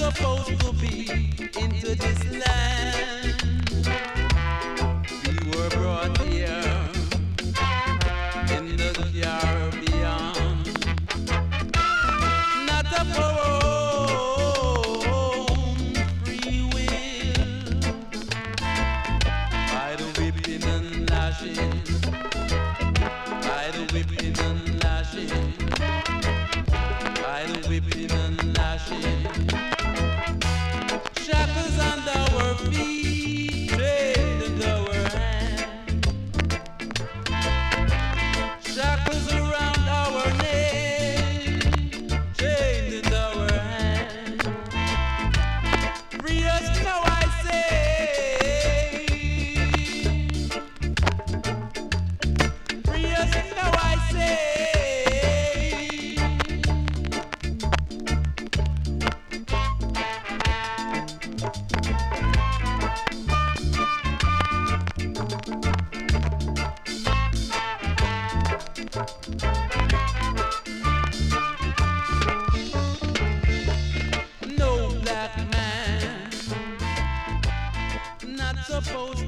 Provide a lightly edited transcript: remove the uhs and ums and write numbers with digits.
supposed to be into this land. We were brought here in the Caribbean, not of our own free will, by the whipping and lashing, by the whipping and lashing, by the whipping and lashing. Shackles under our feet, chained in our hands. Shackles around our neck, chained in our hands. Free us now, I say. Free us now, I say. No black man not supposed